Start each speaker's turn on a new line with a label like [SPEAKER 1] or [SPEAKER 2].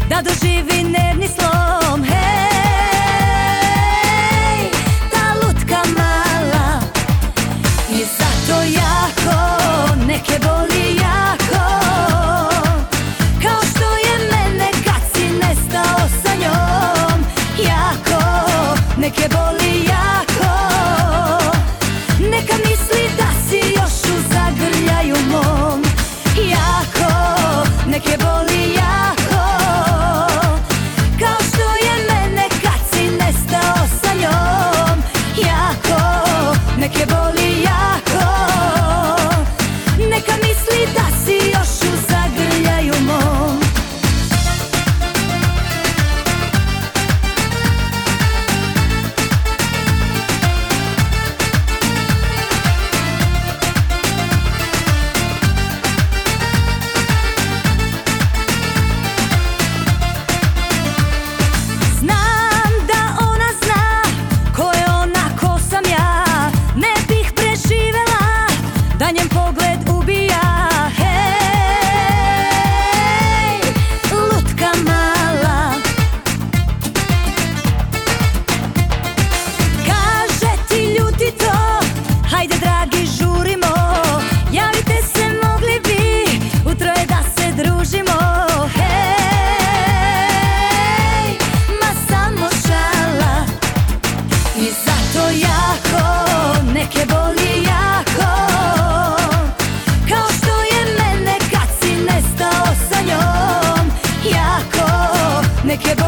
[SPEAKER 1] da doživi nervni slom. Hej, ta lutka mala i zato jako neke boli jako, kao što je mene kad si nestao sa njom. Jako neke boli jako, neka misli da si još u zagrljaju mom. Jako neke boli jako, kao što je mene kad si nestao sa njom. Jako neke boli jako, neka misli da si još u zagrljaju mom. Njen pogled ubija. Hej, lutka mala, kaže ti ljuti to, hajde dragi žurimo, javite se mogli bi u troje da se družimo. Hej, ma samo šala i zato jako neke boli jako, neke